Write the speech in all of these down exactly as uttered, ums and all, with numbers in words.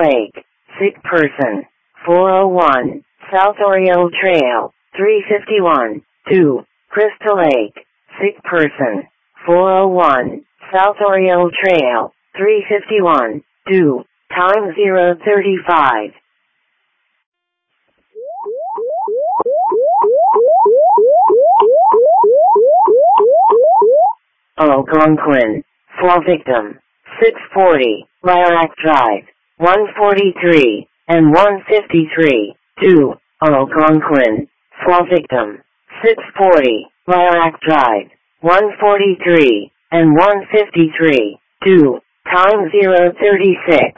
Lake, sick person, four oh one, South Oriole Trail, three fifty-one, two, Crystal Lake, sick person, four oh one, South Oriole Trail, three fifty-one, two, time zero thirty-five. Algonquin, fall victim, six forty, Lilac Drive, one forty-three, and one fifty-three, two, Algonquin, fall victim, six forty, Lilac Drive, one forty-three, and one fifty-three, two, time zero thirty-six.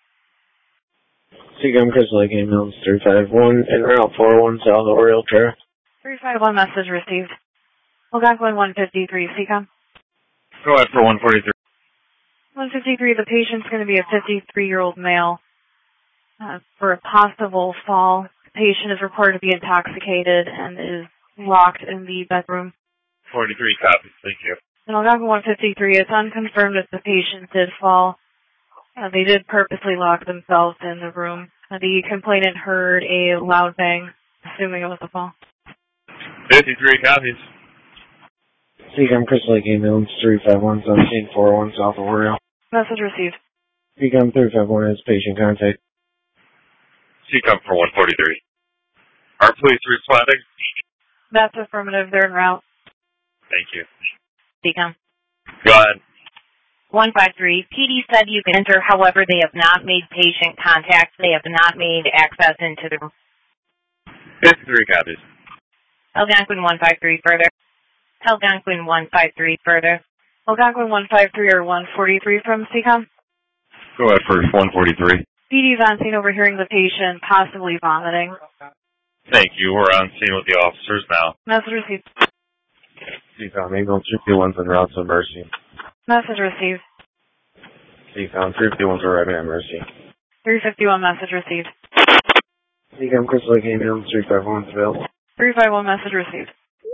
Seacom Crystal Lake ambulance three five one en route four oh one South Oriole Trail. three five one message received. Algonquin one fifty-three, Seacom. Go ahead for one forty-three. one fifty-three, the patient's going to be a fifty-three-year-old male. Uh, for a possible fall, the patient is reported to be intoxicated and is locked in the bedroom. forty-three copies, thank you. In Algonquin one fifty-three, it's unconfirmed if the patient did fall. Uh, they did purposely lock themselves in the room. Uh, the complainant heard a loud bang, assuming it was a fall. fifty-three copies. Seacom Crystal Lake ambulance three five one on scene four oh one South Oriole. Message received. Seacom three five one has patient contact. Seacom for one forty-three. Are police responding? That's affirmative. They're en route. Thank you. Seacom. Go ahead. one five three, P D said you can enter, however, they have not made patient contact. They have not made access into the room. fifty-three copies. Algonquin one five three further. Algonquin one five three further. Algonquin one five three or one forty-three from Seacom. Go ahead for one forty-three. P D's on scene overhearing the patient possibly vomiting. Thank you. We're on scene with the officers now. Message received. Seacom ambulance three fifty-one en route to Mercy. Message received. Seacom three fifty-one arriving at Mercy. three fifty-one message received. Seacom Crystal Lake ambulance three five one available. three five one message received.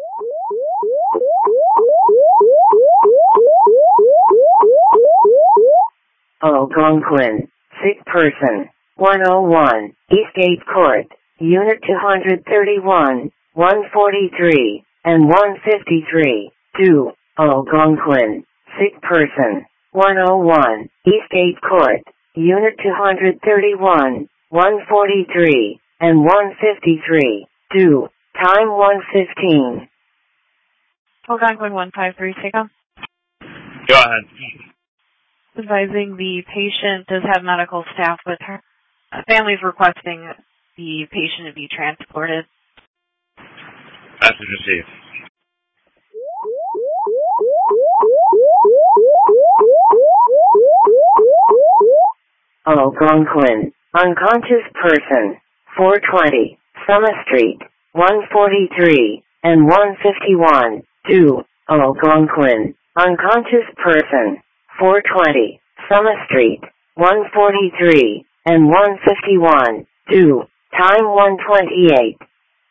Algonquin, sick person, one oh one, Eastgate Court, Unit two thirty-one, one forty-three, and one fifty-three, two, Algonquin, sick person, one oh one, Eastgate Court, Unit two thirty-one, one forty-three, and one fifty-three, two, time one fifteen. Algonquin one five three, Seacom. Go ahead. Advising the patient does have medical staff with her. Uh, family's requesting the patient to be transported. Message received. Algonquin, unconscious person, four twenty, Summer Street, one forty-three, and one fifty-one, two, Algonquin, unconscious person, four twenty, Summer Street, one forty-three, and one fifty-one, two, time one twenty-eight.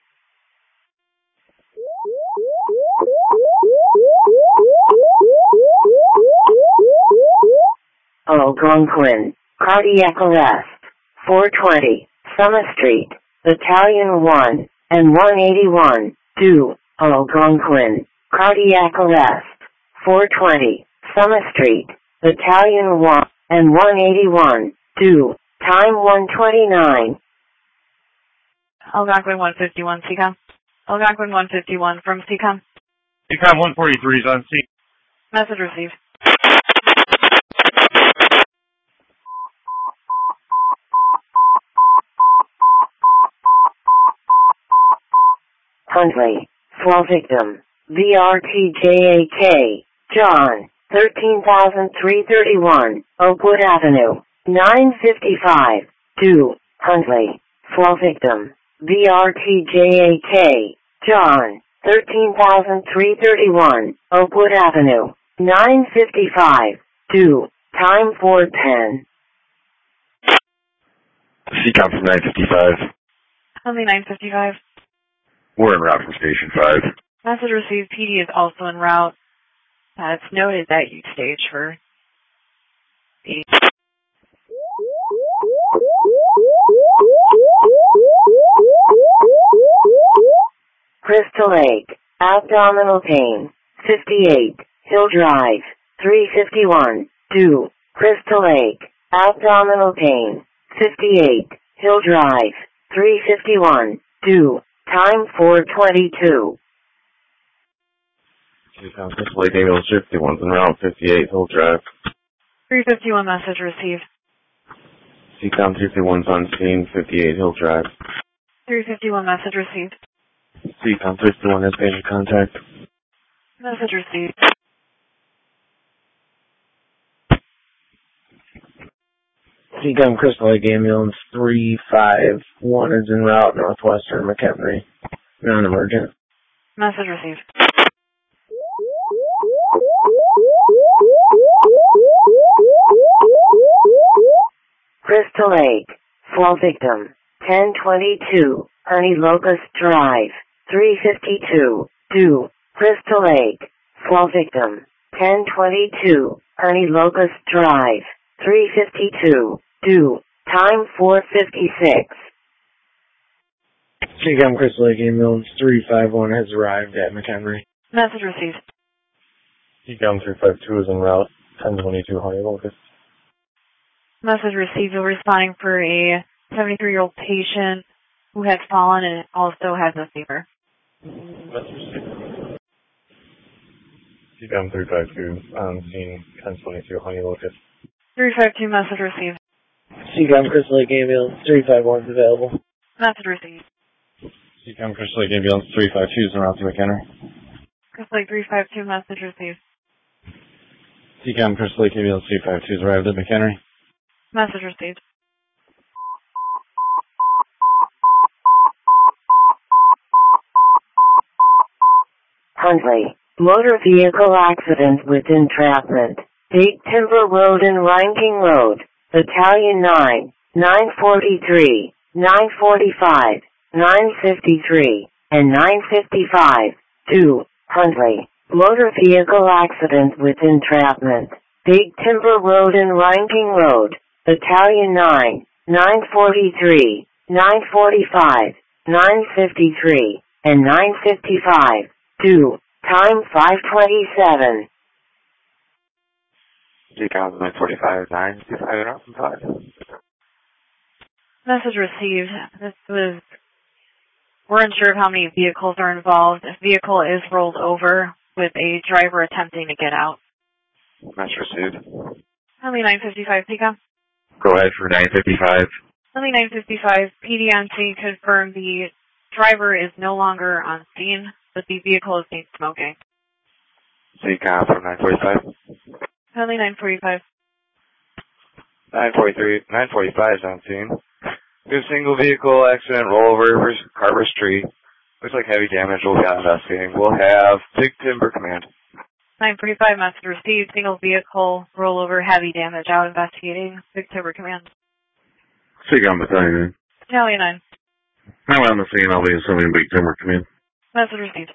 Algonquin, cardiac arrest, four twenty, Summer Street, Battalion one, and one eighty-one, two, Algonquin, cardiac arrest, four twenty, Summer Street, Battalion one, and one eighty-one, two, time one twenty-nine. Algonquin one fifty-one, Seacom. Algonquin one fifty-one from Seacom. Seacom one forty-three is on scene. Message received. Huntley, fall victim, V R T J A K, John, thirteen thousand three hundred thirty-one, Oakwood Avenue, nine fifty-five, two, Huntley, fall victim, V R T J A K, John, thirteen thousand three hundred thirty-one, Oakwood Avenue, nine fifty-five, two, time four ten. Seacom from nine fifty-five. Only nine fifty-five. We're en route from Station five. Message received. P D is also en route. Uh, it's noted that you stage for the Crystal Lake, abdominal pain, fifty-eight, Hill Drive, three fifty-one, two, Crystal Lake, abdominal pain, fifty-eight, Hill Drive, three fifty-one, two, time four twenty-two. Seacom Crystal Lake ambulance fifty-one's en route, fifty-eight, Hill Drive. three fifty-one message received. Seacom fifty-one's on scene, fifty-eight, Hill Drive. three fifty-one message received. Seacom fifty-one has patient contact. Message received. Seacom Crystal Lake ambulance three five one is en route, Northwestern McHenry. Non-emergent. Message received. Crystal Lake, fall victim, ten twenty-two, Ernie Locust Drive, three fifty-two, two, Crystal Lake, fall victim, ten twenty-two, Ernie Locust Drive, three fifty-two, two, time four fifty-six. Seacom Crystal Lake ambulance three five one has arrived at McHenry. Message received. Seacom three five two is en route, ten twenty-two, Honey Locust. Message received. We're responding for a seventy-three-year-old patient who has fallen and also has a fever. Seacom three five two on scene, ten twenty-two, Honey Locust. three five two message received. Seacom Crystal Lake ambulance three five one is available. Message received. Seacom Crystal Lake ambulance three five two is en route to McHenry. Crystal Lake three five two message received. Seacom Crystal Lake ambulance three five two has arrived at McHenry. Message received. Huntley, motor vehicle accident with entrapment, Big Timber Road and Ranking Road, Battalion nine, nine forty-three, nine forty-five, nine fifty-three, and nine fifty-five, two, Huntley, motor vehicle accident with entrapment, Big Timber Road and Ranking Road, Battalion nine, nine forty-three, nine forty-five, nine fifty-three, and nine fifty-five, two, time five twenty-seven. Seacom nine forty-five, nine fifty-five, and out from five. Message received. This was, we're unsure of how many vehicles are involved. This vehicle is rolled over with a driver attempting to get out. Message received. Only nine fifty-five, Seacom. Go ahead for nine fifty-five. Only nine fifty-five, P D on scene confirmed the driver is no longer on scene, but the vehicle is seen smoking. Seacom from nine forty-five. Only nine forty-five. nine forty-three, nine forty-five is on scene. We have single vehicle accident rollover versus Carver Street. Looks like heavy damage will be investigating. We'll have Big Timber Command. nine forty-five message received. Single vehicle rollover, heavy damage out investigating. Big Timber Command. Seacom Battalion. Battalion nine. I'm on the scene. I'll be assuming Big Timber Command. Message received.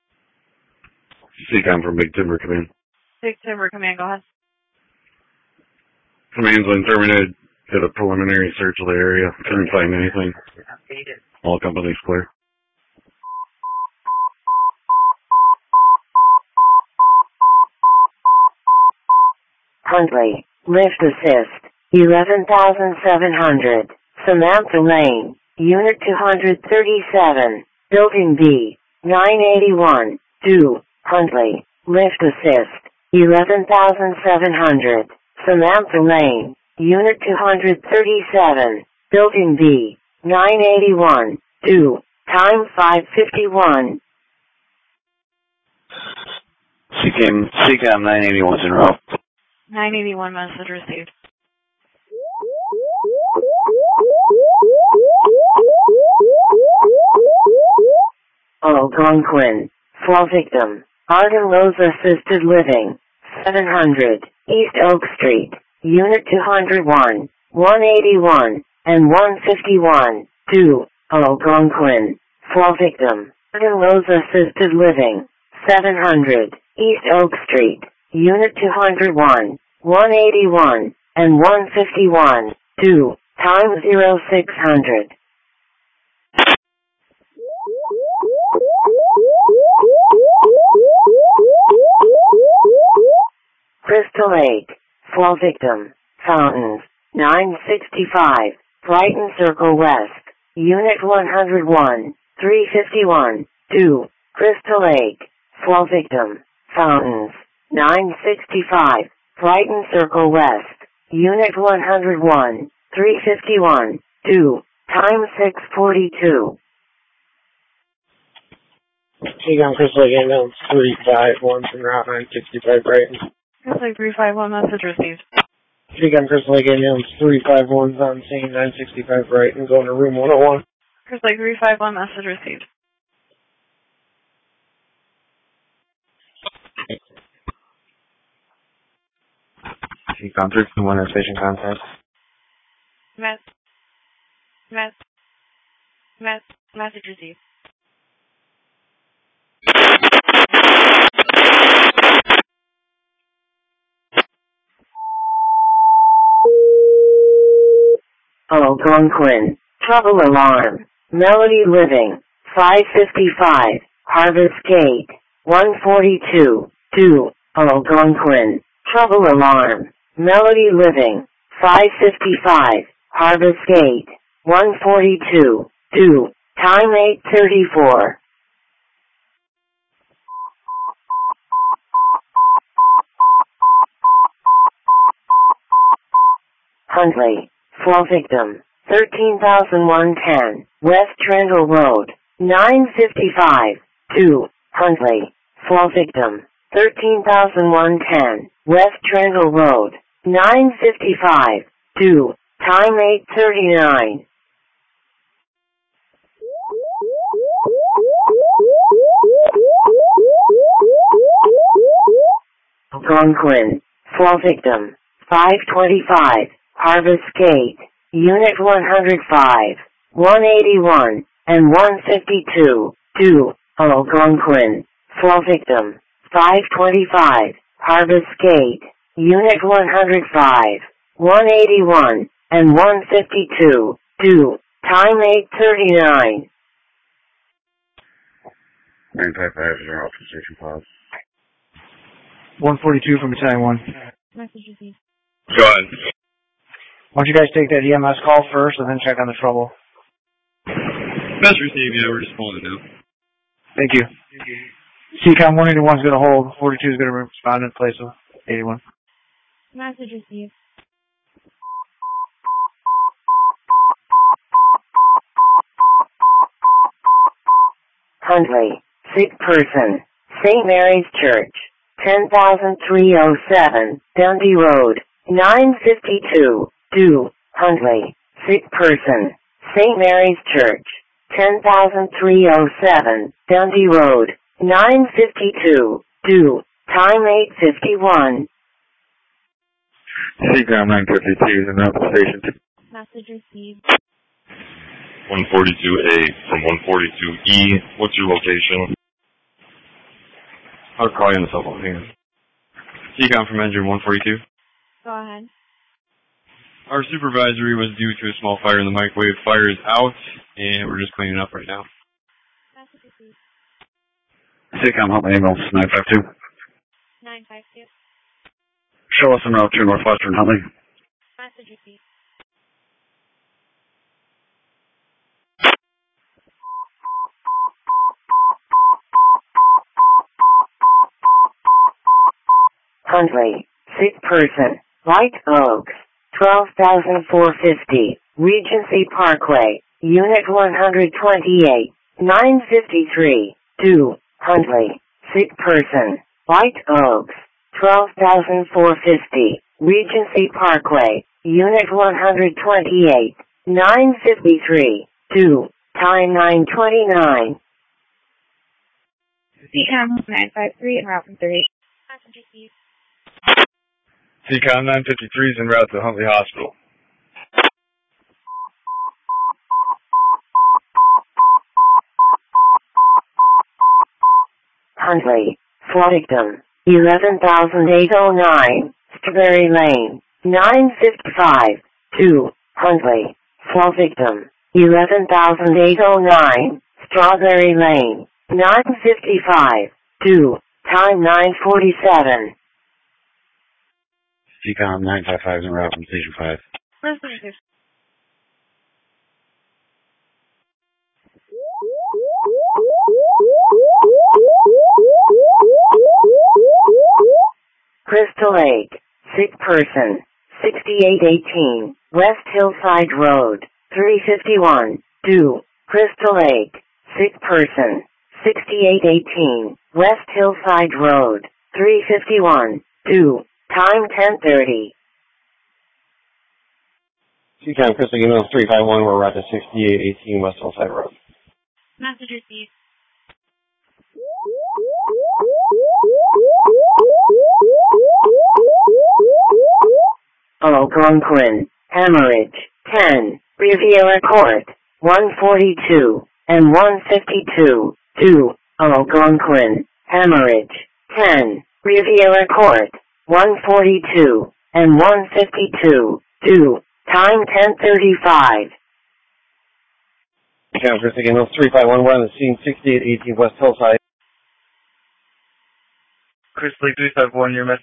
Seacom from Big Timber Command. Big Timber Command, go ahead. Command's been terminated. Did a preliminary search of the area. Couldn't find anything. All companies clear. Huntley, lift assist, eleven thousand seven hundred, Samantha Lane, Unit two thirty-seven, Building B, nine eighty-one, two, Huntley, lift assist, eleven thousand seven hundred, Samantha Lane, Unit two thirty-seven, Building B, nine eighty-one, two, time five fifty-one. Seacom, Seacom nine eighty-one's in route. nine eighty-one message received. Algonquin, fall victim, Arden Rose Assisted Living, seven hundred, East Oak Street, Unit two oh one, one eighty-one, and one fifty-one, two, Algonquin, fall victim, Arden Rose Assisted Living, seven hundred, East Oak Street, Unit two oh one, one eighty-one, and one fifty-one, two, time zero six hundred. Crystal Lake, Fall Victim, Fountains, nine sixty-five, Brighton Circle West, Unit one oh one, three fifty-one, two, Crystal Lake, Fall Victim, Fountains, nine sixty-five, Brighton Circle West, Unit one oh one, three fifty-one, two, time six forty-two. Seacom Crystal Lake Ambulance three five one from Route nine sixty-five Brighton. Crystal Lake three five one, message received. Seacom Crystal Lake Ambulance three five one is on scene, nine sixty-five Brighton, going to room one oh one. Crystal Lake three five one, message received. Seacom three two one, station contact. Mess. Mess. Mess. Message received. Algonquin, trouble alarm, Melody Living, five fifty-five, Harvest Gate, one forty-two, two, Algonquin, trouble alarm, Melody Living, five fifty-five, Harvest Gate, one forty-two, two, time eight thirty-four. Huntley, Fall Victim, thirteen thousand one hundred ten, West Trendle Road, nine fifty-five, two, Huntley, Fall Victim, thirteen thousand one hundred ten, West Trendle Road, nine fifty-five, two, time eight thirty-nine. Algonquin, Fall Victim, five twenty-five, Harvest Gate, Unit one oh five, one eighty-one, and one fifty-two, two, Algonquin, Fall Victim, five twenty-five, Harvest Gate, Unit one oh five, one eighty-one, and one fifty-two, two, time eight thirty-nine. nine five five, zero, Alpha Station Pause. one forty-two from Battalion one. Message received. Go ahead. Why don't you guys take that E M S call first and then check on the trouble? Message received, yeah, we're just pulling it now. Thank you. Seacom one eighty-one is going to hold. forty-two is going to respond in place of eighty-one. Message received. Huntley, sick person, Saint Mary's Church, ten thousand three oh seven, Dundee Road, nine fifty-two, two, Huntley, sick person, Saint Mary's Church, ten thousand three oh seven, Dundee Road, nine fifty-two, two, time eight fifty-one. Seacom nine fifty-two is in Alpha Station two. Message received. one forty-two A from one forty-two E. What's your location? I'll call you on the cell phone. Hang on. Seacom from engine one forty-two. Go ahead. Our supervisory was due to a small fire in the microwave. Fire is out, and we're just cleaning up right now. Message received. Seacom, help me, ambulance nine five two. nine five two. Show us en route to Northwestern, help me. Message received. Huntley, sick person, White Oaks, twelve thousand four hundred fifty, Regency Parkway, Unit one twenty-eight, nine fifty-three, two, Huntley, sick person, White Oaks, twelve thousand four hundred fifty, Regency Parkway, Unit one twenty-eight, nine fifty-three, two, time nine twenty-nine. Seacom nine five three, en route from three. Message received. Seacom nine fifty-three is en route to Huntley Hospital. Huntley, Fall Victim, eleven thousand eight hundred nine, Strawberry Lane, nine fifty-five, two, Huntley, Fall Victim, eleven thousand eight hundred nine, Strawberry Lane, nine fifty-five, two, time nine forty-seven. C COM nine five five is en route from Station five. Message received. Crystal Lake, sick person, sixty-eight eighteen, West Hillside Road, three fifty-one, due. Crystal Lake, sick person, sixty-eight eighteen, West Hillside Road, three fifty-one, due. Time ten thirty. C COM Crystal Email three five one, we're right to sixty-eight eighteen West Hillside Road. Message received. Algonquin, Hemorrhage, ten, Riviera Court, one forty-two, and one fifty-two, due. Algonquin, Hemorrhage, ten, Riviera Court, one forty-two, and one fifty-two, due. Time ten thirty-five. C COM Crystal Email three five one, we're on the scene sixty-eight eighteen West Hillside. Crystal Lake three five one, your message.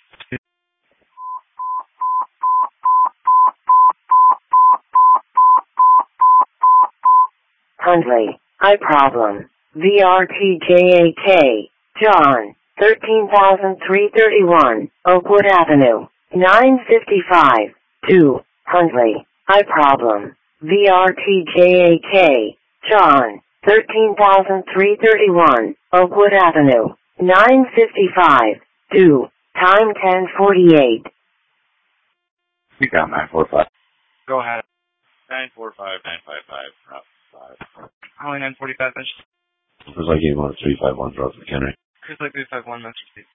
Huntley, I problem. V R T J A K, John, thirteen thousand three hundred thirty-one, Oakwood Avenue, nine fifty-five, two, Huntley, I problem. V R T J A K, John, thirteen thousand three hundred thirty-one, Oakwood Avenue, nine fifty-five, two, time ten forty-eight. C COM nine four five. Go ahead. nine four five, nine five five, route five. Holly nine forty-five, message. It was like eight one three five one, route McHenry. Crystal Lake three five one, message received.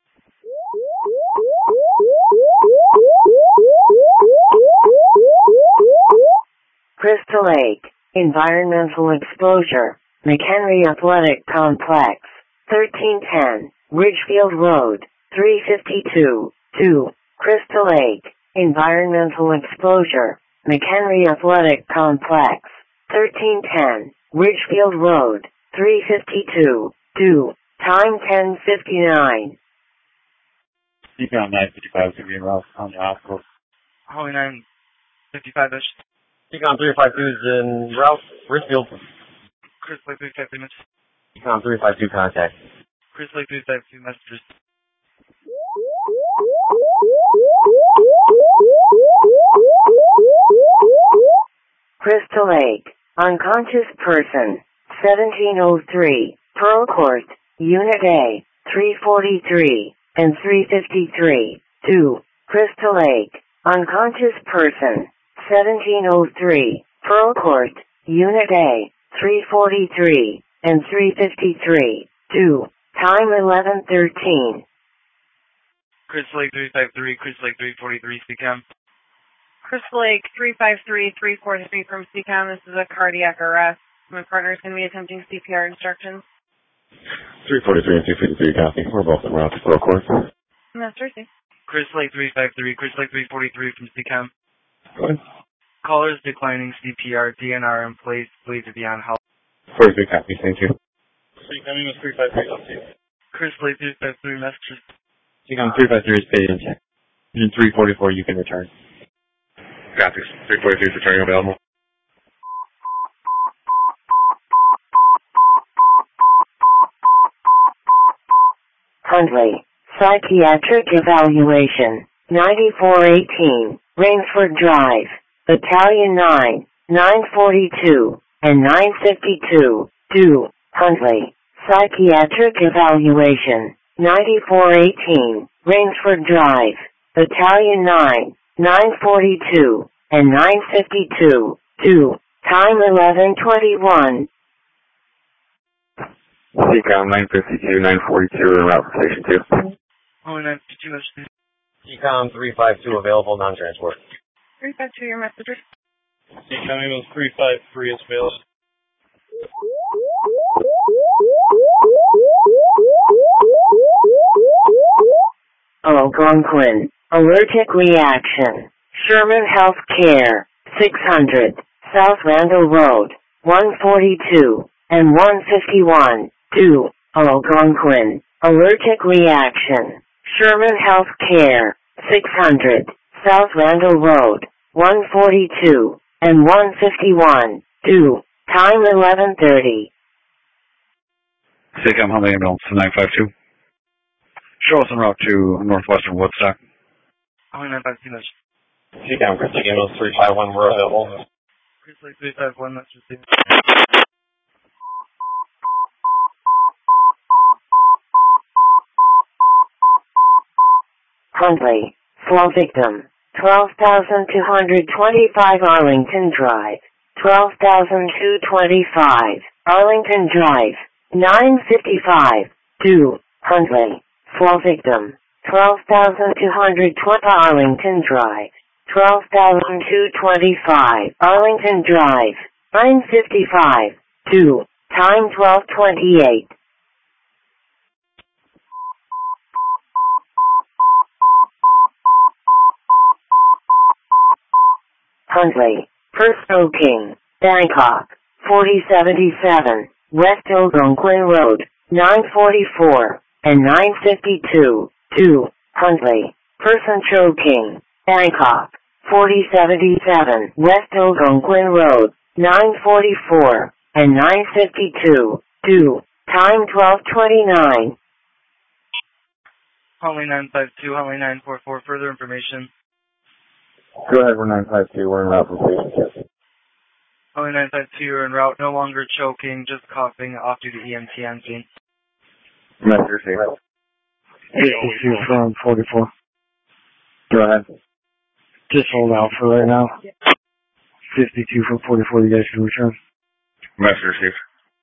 Crystal Lake, environmental exposure, McHenry Athletic Complex, thirteen ten, Ridgefield Road, three fifty-two, two, Crystal Lake, environmental exposure, McHenry Athletic Complex, thirteen ten, Ridgefield Road, three fifty-two, two, time ten fifty-nine. C COM nine fifty-five is going to be en route on the hospital. Holly nine fifty-five, message. C COM three five two is en route, Ridgefield. Crystal Lake three five two, message. C COM three five two contact. Crystal Lake three five two, messages. Crystal Lake, unconscious person, seventeen oh three, Pearl Court, Unit A, three forty-three, and three fifty-three, two, Crystal Lake, unconscious person, seventeen oh three, Pearl Court, Unit A, three forty-three, and three fifty-three, two, time eleven thirteen. Crystal Lake three five three, Crystal Lake three forty-three, C COM. Crystal Lake three five three, three four three from C COM. This is a cardiac arrest. My partner is going to be attempting C P R instructions. three forty-three and two fifty-three, copy. We're both en route to Pearl Court. That's right. Crystal Lake three five three, Crystal Lake three forty-three from C COM. Go ahead. Callers declining C P R, D N R in place, believed to be on hold. forty-three, copy. Thank you. C COM Email three five three, Crystal Lake three five three, messages. C COM three five three is paid in check. Engine three forty-four, you can return. Copy. three forty-three is returning available. Huntley, psychiatric evaluation, ninety-four eighteen, Rainsford Drive, Battalion nine, nine forty-two, and nine fifty-two, due. Huntley, psychiatric evaluation, ninety-four eighteen, Rainsford Drive, Battalion nine, nine forty-two, and nine fifty-two, due. Time eleven twenty-one. C COM nine fifty-two, nine forty-two, en route for Station two. Oh, nine fifty-two, messages. C COM three five two available, non-transport. three five two, your messages. C COM Email three five three is available. Algonquin, allergic reaction, Sherman Health Care, six hundred, South Randall Road, one forty-two, and one fifty-one, due. Algonquin, allergic reaction, Sherman Health Care, six hundred, South Randall Road, one forty-two, and one fifty-one, two, time eleven thirty. SACOM Hyundai Ambulance nine five two. Show us en route to Northwestern Woodstock. Only nine five two, that's SACOM Crystal Ambulance three five one, we're available. Crystal three five one, that's received. Huntley, flow victim, twelve thousand two hundred twenty-five Arlington Drive, twelve thousand two hundred twenty-five, Arlington Drive, nine fifty-five, two, Huntley, flow victim, twelve thousand two hundred twenty Arlington Drive, twelve thousand two hundred twenty-five, Arlington Drive, nine fifty-five, two, time twelve twenty-eight. Huntley, Perso King, Bangkok, forty seventy-seven, West Algonquin Road, nine forty-four, and nine fifty-two, two, Huntley, Person Cho King, Bangkok, forty seventy-seven, West Algonquin Road, nine forty-four, and nine fifty-two, two, time twelve twenty-nine. Huntley nine five two, Huntley nine four four, further information. Go ahead, we're nine five two, we're en route for patient. Huntley nine five two, you're en route, no longer choking, just coughing, off due to E M T on scene. Message received. fifty-two from forty-four. Go ahead. Just hold out for right now. fifty-two from forty-four, you guys can return. Message received.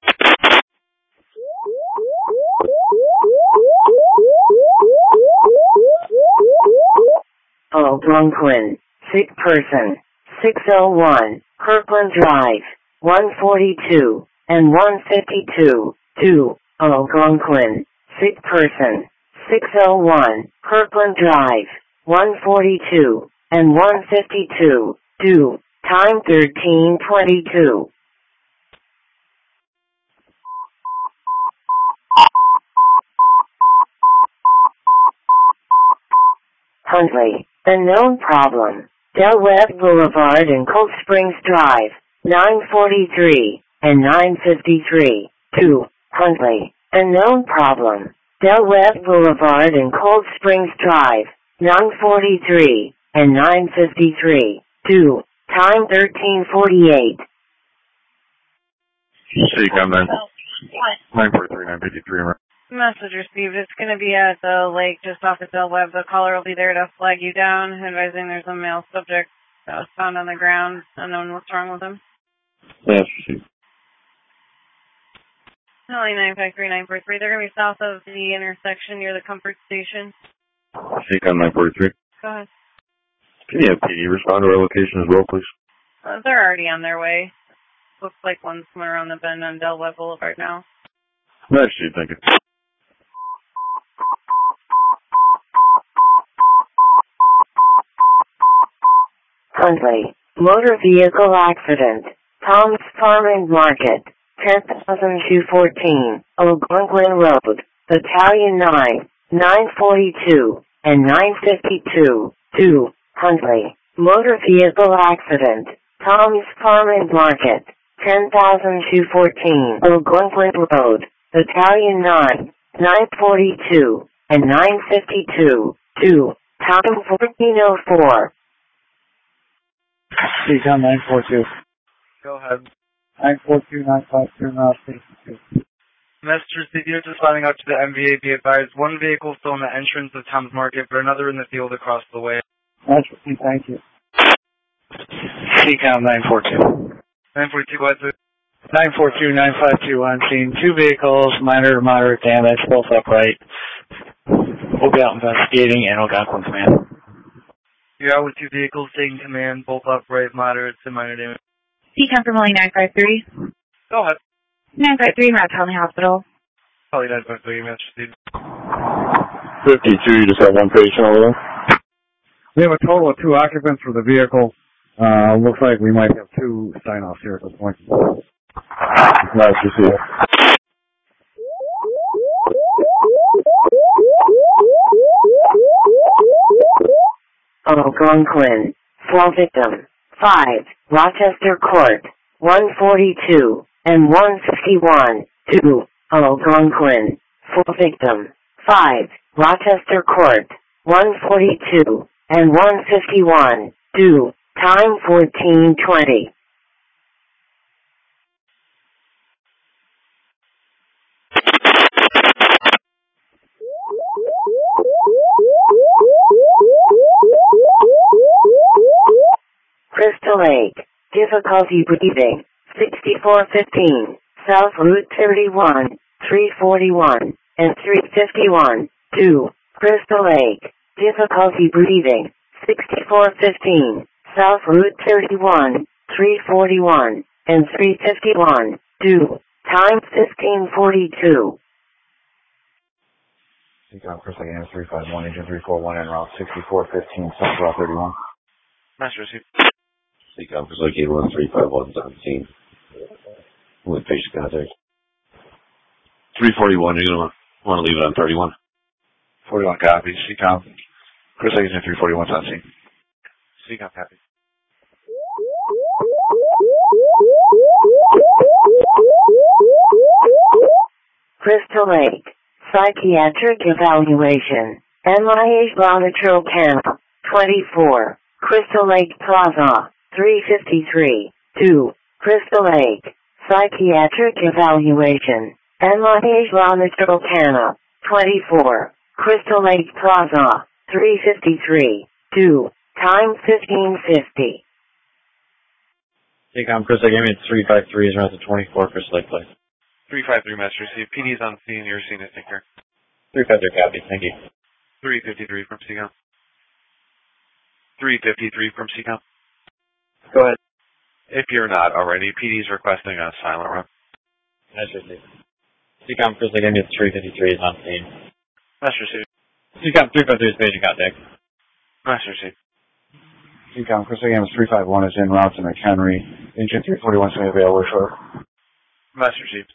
Algonquin, sick person, six oh one, Kirkland Drive, one forty-two, and one fifty-two, two, Algonquin, sick person, six oh one, Kirkland Drive, one forty-two, and one fifty-two, two, time thirteen twenty-two. Huntley, unknown problem, Del Webb Boulevard and Cold Springs Drive, nine forty-three, and nine fifty-three, two, Huntley, unknown problem, Del Webb Boulevard and Cold Springs Drive, nine forty-three, and nine fifty-three, two, time thirteen forty-eight. SACOM nine forty-three, nine fifty-three, Message received. It's going to be at the lake just off of Del Webb. The caller will be there to flag you down, advising there's a male subject that was found on the ground. Unknown what's wrong with him. Yes, received. Huntley nine five three nine four three. They're going to be south of the intersection near the Comfort Station. SACOM nine forty-three. Go ahead. Can you have P D respond to our location as well, please? Uh, they're already on their way. Looks like one's somewhere around the bend on Del Webb Boulevard now. Nice, Chief. Thank you. Huntley, motor vehicle accident, Tom's Farm and Market, ten thousand two hundred fourteen, Algonquin Road, Battalion nine, nine forty-two, and nine fifty-two, two, Huntley, motor vehicle accident, Tom's Farm and Market, ten thousand two hundred fourteen, Algonquin Road, Battalion nine, nine forty-two, and nine fifty-two, two, time fourteen oh four. SACOM nine four two. Go ahead. nine four two, nine five two, now fifty-two. Message received, you're just flying out to the M V A. Be advised, one vehicle still in the entrance of Tom's Market, but another in the field across the way. That's received, thank you. SACOM nine four two. nine four two, what's it? nine four two, nine five two, on scene. Two vehicles, minor to moderate damage, both upright. We'll be out investigating and Algonquin Command. You're out with two vehicles taking command, both upright, moderate to minor damage. SACOM from Huntley nine five three. Go ahead. nine five three, Route Huntley Hospital. Probably nine five three, message received. fifty-two, you just have one patient over there? We have a total of two occupants for the vehicle. Uh, looks like we might have two sign-offs here at this point. Nice to see you. Algonquin Algonquin. four victim. five, Rochester Court. one forty-two and one fifty-one. two, Algonquin. four victim. five, Rochester Court. one forty-two and one fifty-one. two, time fourteen twenty. Crystal Lake. Difficulty breathing. sixty-four fifteen. South Route thirty-one. three forty-one and three fifty-one. two. Crystal Lake. Difficulty breathing. sixty-four fifteen. South Route thirty-one. three forty-one and three fifty-one. two. Time fifteen forty-two. Seacom Crystal Lake three five one, Agent three four one, en route sixty-four fifteen, South Route thirty-one. Master receive. Seacom Crystal Lake one three five one seventeen. With patient contact. three forty-one, you're going to want to leave it on thirty-one. forty-one copies. Seacom Crystal Lake three forty-one on scene. Seacom copy. Crystal Lake. Psychiatric evaluation. N Y H Laboratory Camp. twenty-four. Crystal Lake Plaza. three fifty-three. two. Crystal Lake. Psychiatric evaluation. N Y H Laboratory Camp. twenty-four. Crystal Lake Plaza. three fifty-three. two. Time fifteen fifty. Seacom Crystal Lake three five three is around the twenty-four Crystal Lake Place. three five three, Master receive. P D's on scene. You're seeing it. Take care. three five three copy. Thank you. three fifty-three from Seacom. three fifty-three from Seacom. Go ahead. If you're not already, P D's requesting a silent run. Master receive. Seacom Crystal Lake three fifty-three is on scene. Master receive. Seacom three five three is patient contact. Master receive. Seacom Crystal Lake three five one is en route to McHenry. Agent three forty-one is available short. Master receive.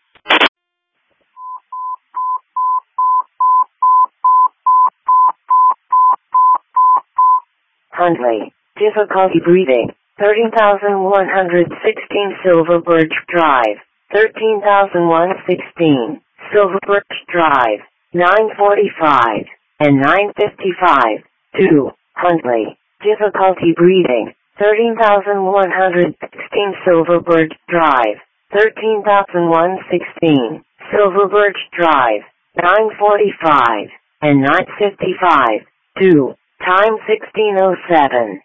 Huntley. Difficulty breathing. thirteen thousand one hundred sixteen Silver Birch Drive. thirteen thousand one hundred sixteen Silver Birch Drive. nine forty-five and nine fifty-five. two. Huntley. Difficulty breathing. thirteen thousand one hundred sixteen Silver Birch Drive. thirteen thousand one hundred sixteen Silver Birch Drive. nine forty-five and nine fifty-five. two. Time sixteen oh seven.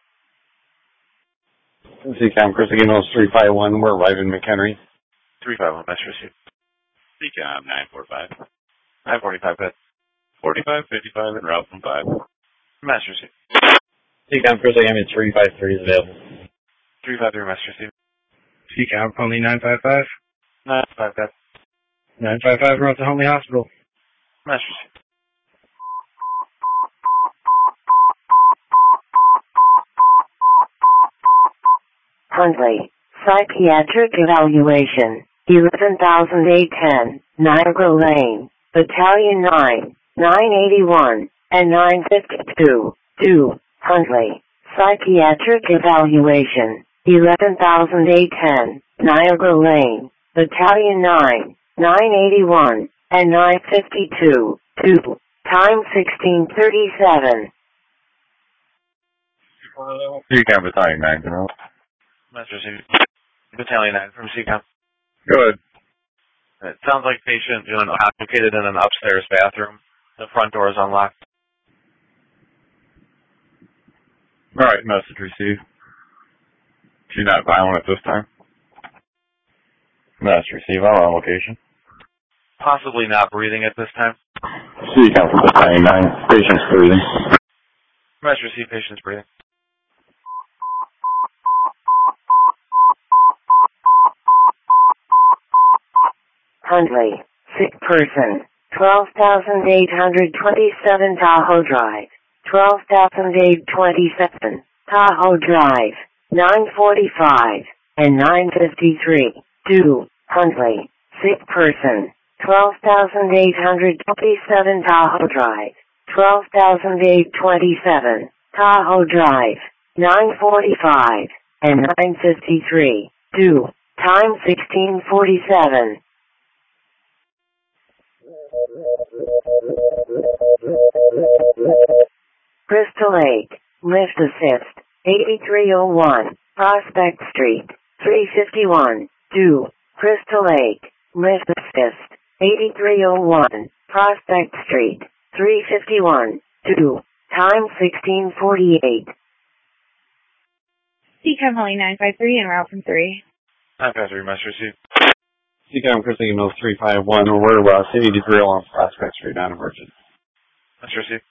Seacom Crystal Lake three five one, we're arriving in McHenry. three five one, Master receive. Seacom nine four five. nine forty-five, pet. forty-five fifty-five en route from five. Master receive. Seacom Crystal Lake three five three is available. three five three, Master receive. Seacom Huntley nine five five. nine five five. nine five five, we're at the Huntley Hospital. Master receive. Huntley. Psychiatric evaluation. eleven thousand eight ten, Niagara Lane. Battalion nine, nine eighty-one, and nine fifty-two. two. Huntley. Psychiatric evaluation. eleven thousand eight ten, Niagara Lane. Battalion nine, nine eighty-one, and nine fifty-two. two. Time sixteen thirty-seven. Seacom Battalion nine, you know. Master receive. Battalion nine from Seacom. Go ahead. It sounds like patient you know, located in an upstairs bathroom. The front door is unlocked. All right, message received. She's not violent at this time. Message received. I'm on location. Possibly not breathing at this time. Seacom from Battalion nine. Patient's breathing. Master receive. Patient's breathing. Huntley. Sick person. twelve thousand eight hundred twenty-seven Tahoe Drive. twelve thousand eight hundred twenty-seven Tahoe Drive. nine forty-five and nine fifty-three. two. Huntley. Sick person. twelve thousand eight hundred twenty-seven Tahoe Drive. twelve thousand eight hundred twenty-seven Tahoe Drive. nine forty-five, and nine fifty-three. Due. Time sixteen forty-seven. Crystal Lake, lift assist, eighty-three oh one, Prospect Street, three fifty-one, due, Crystal Lake, lift assist, eighty-three oh one, Prospect Street, three fifty-one, due, time sixteen forty-eight. C COM Holly nine five three en route from three. nine five three, Master Receive. C COM Crystal Email three five one, we're uh, eighty-three on Prospect Street, non-emergent. Master Receive.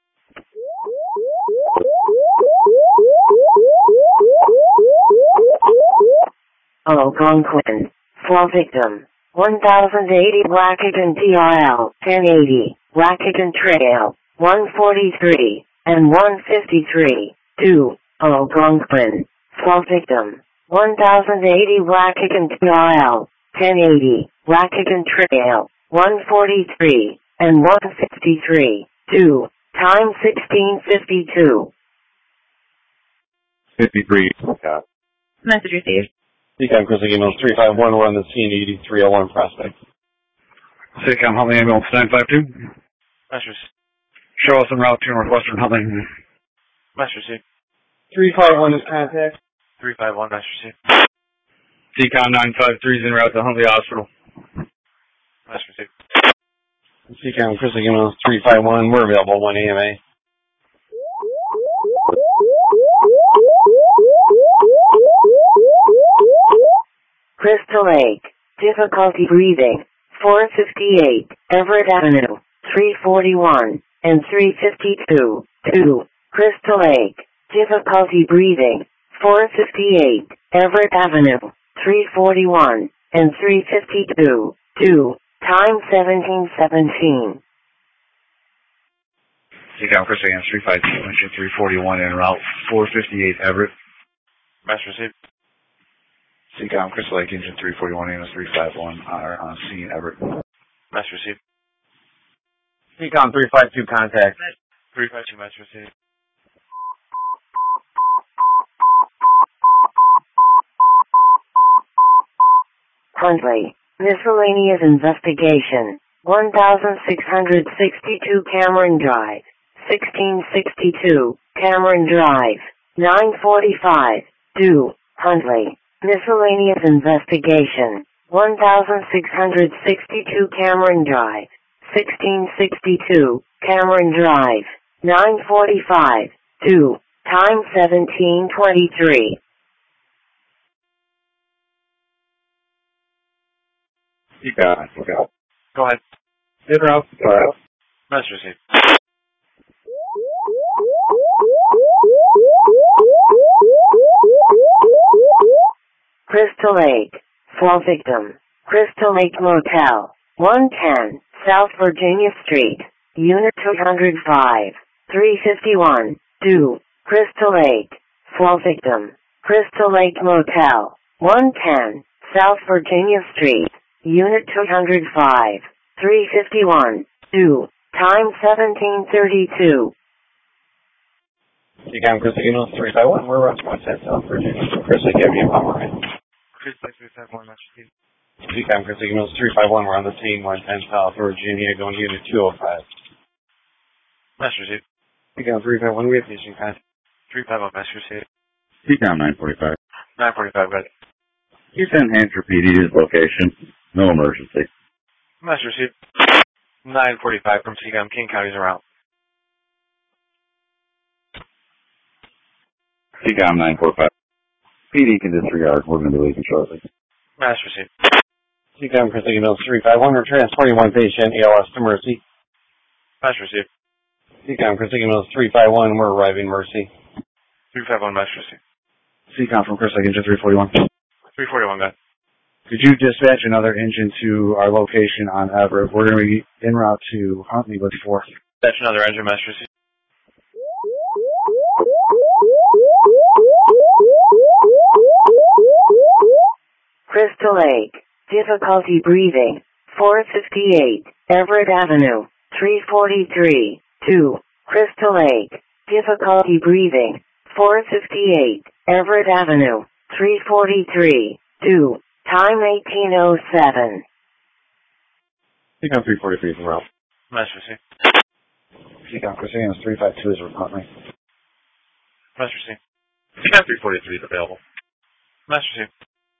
Algonquin, Slow Victim, one thousand eighty Wackagon T R L, ten eighty, Wackagon Trail, one forty-three, and one fifty-three, due, Algonquin, Slow Victim, one thousand eighty Wackagon T R L, ten eighty, Wackagon Trail, one forty-three, and one fifty-three, due, time sixteen fifty-two. fifty-three, got. Message received. C COM Crystal Email three five one, we're on the scene, eighty-three oh one Prospect. C COM Huntley Ambulance nine five two. Master Receive. Show us en route to Northwestern Huntley. Master Receive. three five one is contact. three five one, Master Receive. C COM nine five three is en route to Huntley Hospital. Master Receive. C COM Crystal Email three five one, we're available one A M A. Crystal Lake, difficulty breathing, four fifty-eight, Everett Avenue, three forty-one, and three fifty-two, two, Crystal Lake, difficulty breathing, four fifty-eight, Everett Avenue, three forty-one, and three fifty-two, two, time seventeen seventeen. C COM Crystal Email three five two, engine three forty-one en route, four fifty-eight Everett. Master Receive. C COM Crystal Lake, engine three forty-one, Amos three five one, are on scene, Everett. Master Receive. C COM three five two contact. three five two, Master Receive. Huntley, miscellaneous investigation, one thousand six hundred sixty-two Cameron Drive, sixteen sixty-two, Cameron Drive, nine forty-five, due, Huntley. Miscellaneous investigation, one thousand six hundred sixty-two Cameron Drive, sixteen sixty-two, Cameron Drive, nine forty-five, due, time seventeen twenty-three. You got it, you got it. Go ahead. En route. Go ahead. Master Receive. Crystal Lake, Slow Victim, Crystal Lake Motel, one ten, South Virginia Street, Unit two oh five, three fifty-one, due, Crystal Lake, Slow Victim, Crystal Lake Motel, one ten, South Virginia Street, Unit two oh five, three fifty-one, due, time seventeen thirty-two. C COM Crystal Email three five one, we're on one ten South Virginia, Crystal Lake Avenue, Pomeroy. Crystal Lake three five one, Master Receive. C COM Crystal Email three five one, we're on the scene, one ten South Virginia, going to Unit two oh five. Master Receive. C COM three five one, we have patient contact. three five one, Master Receive. C COM nine forty-five. nine forty-five, got it. Houston Hampshire P D is location. No emergency. Master Receive. nine forty-five from C COM, King County's around. C COM nine forty-five. P D can disregard. We're going to be leaving shortly. Master Receive. C COM Crystal Email three five one, we're transporting one patient, A L S to Mercy. Master Receive. C COM Crystal Email three five one, we're arriving Mercy. three five one, Master Receive. C COM from Crystal Lake, engine three forty-one. three forty-one, got it. Could you dispatch another engine to our location on Everett? We're going to be en route to Huntley with four. That's another engine, Master Receive. Crystal Lake, difficulty breathing, four fifty-eight, Everett Avenue, three forty-three, two, Crystal Lake, difficulty breathing, four fifty-eight, Everett Avenue, three forty-three, two, time eighteen oh seven. Seacom three forty-three from Ralph. Master C. Seacom Christian three five two is Huntley. Master C. Seacom three forty-three is available. Master C.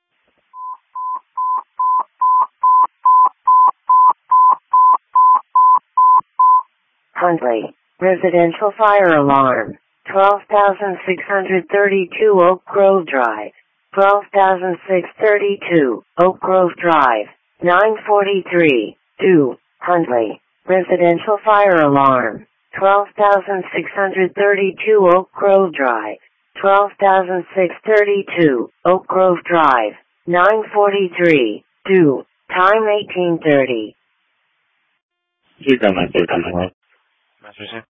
Huntley, residential fire alarm, twelve thousand six hundred thirty-two Oak Grove Drive, twelve thousand six hundred thirty-two Oak Grove Drive, nine forty-three, two, Huntley, residential fire alarm, twelve thousand six hundred thirty-two Oak Grove Drive, twelve thousand six hundred thirty-two Oak Grove Drive, nine forty-three, two, time eighteen thirty. Seacom nine forty-three from Ralph. Master C.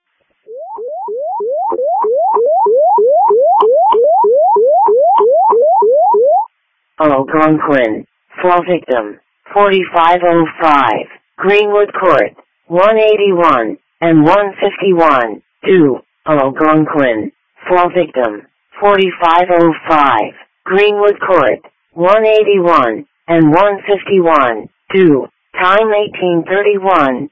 Algonquin, fall victim, forty-five oh five, Greenwood Court, one eighty-one, and one fifty-one, two, Algonquin, fall victim, forty-five oh five, Greenwood Court, one eighty-one, and one fifty-one, two, time eighteen thirty-one.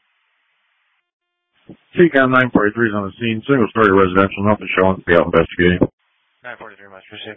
Seacom nine forty-three is on the scene. Single story residential. Nothing showing. Be out investigating. nine forty-three, Master C.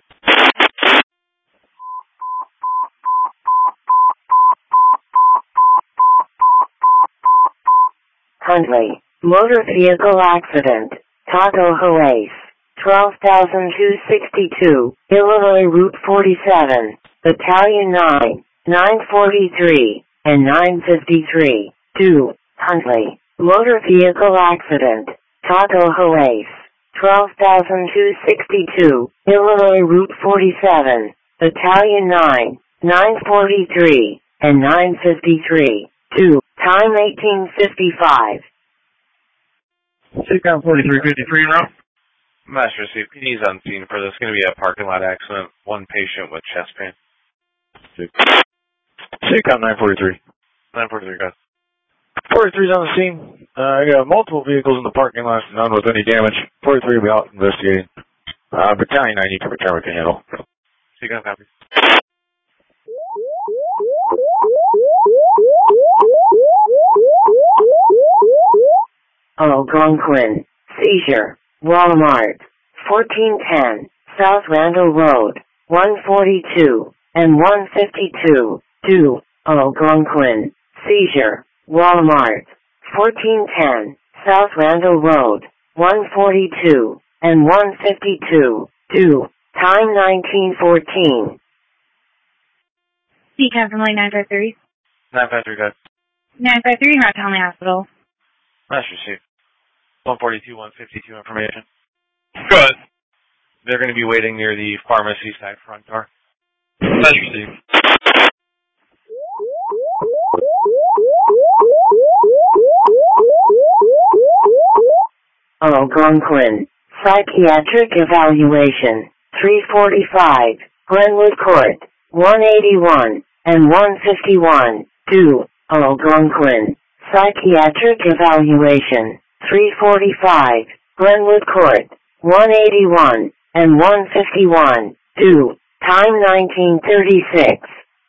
Huntley, motor vehicle accident, Taco Hoace, twelve thousand two hundred sixty-two, Illinois Route forty-seven, Battalion nine, nine forty-three, and nine fifty-three, two, Huntley, motor vehicle accident, Taco Hoace, twelve thousand two hundred sixty-two, Illinois Route forty-seven, Battalion nine, nine forty-three, and nine fifty-three, two, time eighteen fifty-five. Seacom forty-three fifty-three, Ralph. Master C. P D's on scene for this. Going to be a parking lot accident. One patient with chest pain. Seacom nine forty-three. nine forty-three, guys. forty-three is on the scene. Uh, I got multiple vehicles in the parking lot, none with any damage. forty-three will be out investigating. Uh, Battalion nine, you can return with the handle. Seacom copy. Algonquin, seizure, Walmart, fourteen ten, South Randall Road, one forty-two, and one fifty-two, two, Algonquin, seizure, Walmart, fourteen ten, South Randall Road, one forty-two, and one fifty-two, two, time nineteen fourteen. Seacom from line nine five three. nine five three, guys. nine five three, Route Townley Hospital. Master C. one forty-two, one fifty-two information. Good. They're going to be waiting near the pharmacy side front door. Master C. Algonquin, psychiatric evaluation, three forty-five, Glenwood Court, one eighty-one, and one fifty-one, two, Algonquin, psychiatric evaluation, three forty-five, Glenwood Court, one eighty-one, and one fifty-one, two, time nineteen thirty-six.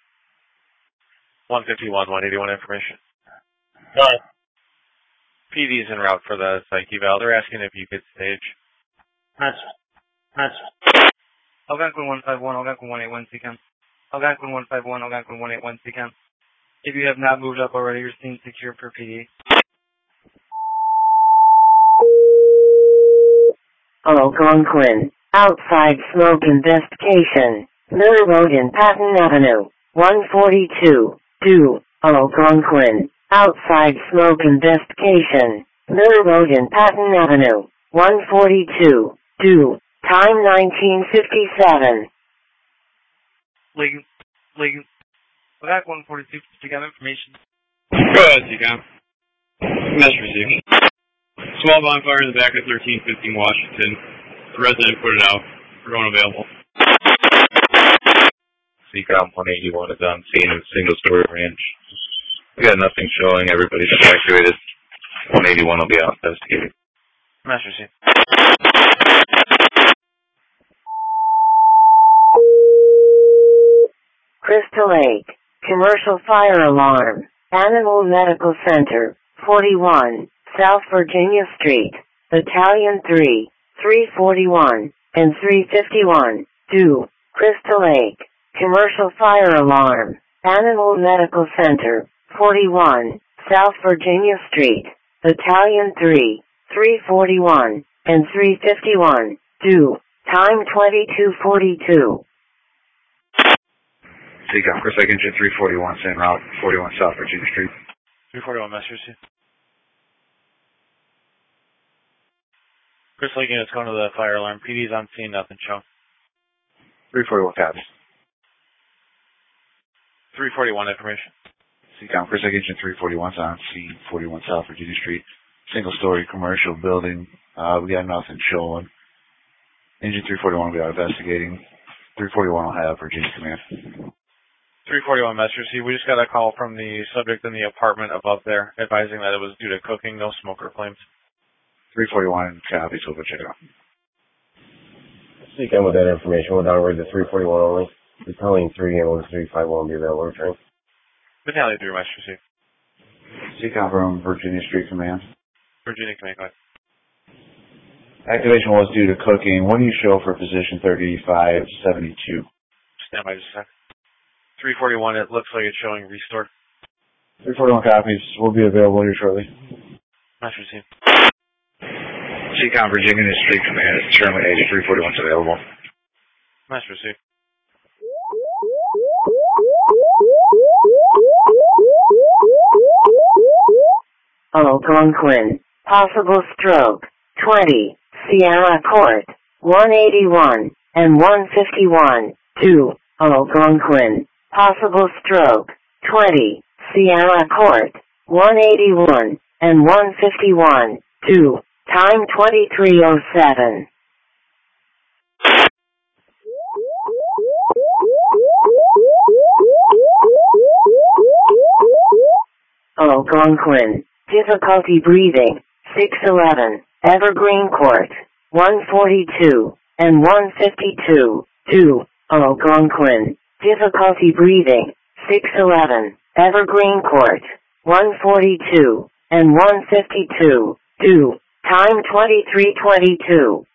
one fifty-one, one eighty-one information. Alright. P D's en route for the psych eval. They're asking if you could stage. That's, that's. Algonquin one five one, Algonquin one eight one, Seacom. Algonquin one five one, Algonquin one eight one, Seacom. If you have not moved up already, you're staying secure for P D. Algonquin, outside smoke investigation, Miller Road and Patton Avenue, one forty-two, two, Algonquin, outside smoke investigation, Miller Road and Patton Avenue, one forty-two, two, time nineteen fifty-seven. Legal, legal. Algonquin one forty-two, Seacom information. Go ahead, Seacom. Message received. Small bonfire in the back of thirteen fifteen Washington. The resident put it out. We're going available. Seacom one eighty-one is on scene in a single story ranch. We got nothing showing. Everybody's evacuated. one eighty-one will be out investigating. Master C. Crystal Lake, Commercial Fire Alarm, Animal Medical Center, forty-one, South Virginia Street, Battalion three, three forty-one, and three fifty-one, two, Crystal Lake, Commercial Fire Alarm, Animal Medical Center, forty-one, South Virginia Street, Battalion three, three forty-one, and three fifty-one, two, time twenty-two forty-two. Seacom, Crystal Lake Engine three forty-one, same route, forty-one South Virginia Street. three forty-one, Master C. Crystal Lake units going to the fire alarm. P D's on scene, nothing shown. three forty-one cops. three forty-one information. Seacom, Crystal Lake Engine three forty-one on scene, forty-one South Virginia Street. Single story commercial building. Uh, we got nothing showing. Engine three forty-one will be out investigating. three forty-one will have Virginia Command. three forty-one, Master C. We just got a call from the subject in the apartment above there, advising that it was due to cooking, no smoker flames. three forty-one copies, we'll go check it out. Seacom with that information, we'll downgrade to three forty-one only. Battalion three and one three five one will be available to train. Battalion three, Master C. Seacom from Virginia Street Command. Virginia Command, go ahead. Activation was due to cooking. What do you show for position thirty-five seventy-two? Stand by just a sec. three forty-one, it looks like it's showing restore. three forty-one copies will be available here shortly. Master C. Seacom Virginia Street Command is Sherman Age three forty-one is available. Master C. Algonquin, possible stroke, twenty, Sierra Court, one eighty-one, and one fifty-one, two, Algonquin, possible stroke, twenty, Sierra Court, one eighty-one, and one fifty-one, two, time twenty-three oh seven. Algonquin, difficulty breathing, six eleven, Evergreen Court, one forty-two, and one fifty-two, two, Algonquin, difficulty breathing, six eleven, Evergreen Court, one forty-two, and one fifty-two, two, time twenty-three twenty-two.